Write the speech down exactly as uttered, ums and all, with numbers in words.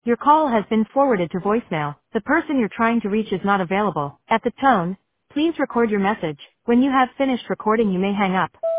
Your call has been forwarded to voicemail. The person you're trying to reach is not available. At the tone, please record your message. When you have finished recording, you may hang up.